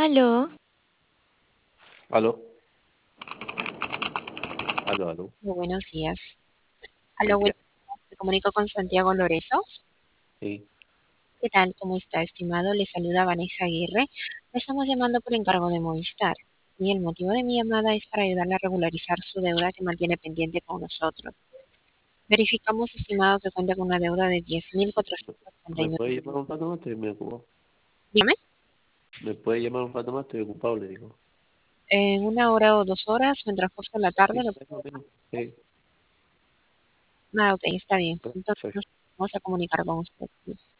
Aló, Aló, aló, aló. muy buenos días. Aló, Ya, me comunico con Santiago Loreto. sí. ¿Qué tal? ¿Cómo está, estimado? Le saluda Vanessa Aguirre. Le estamos llamando por encargo de Movistar. Y el motivo de mi llamada es para ayudarle a regularizar su deuda que mantiene pendiente con nosotros. Verificamos, estimado, que cuenta con una deuda de ¿Me 10.439. puede llamar un rato más? Estoy medio ocupado. Dígame, ¿Me puede llamar un rato más? Estoy ocupado, le digo. en 1 hora o 2 horas, mientras transcurso la tarde, Sí, lo más puedo o menos. Sí, llamar. Ah, ok, está bien. Entonces perfecto. nos vamos a comunicar con usted.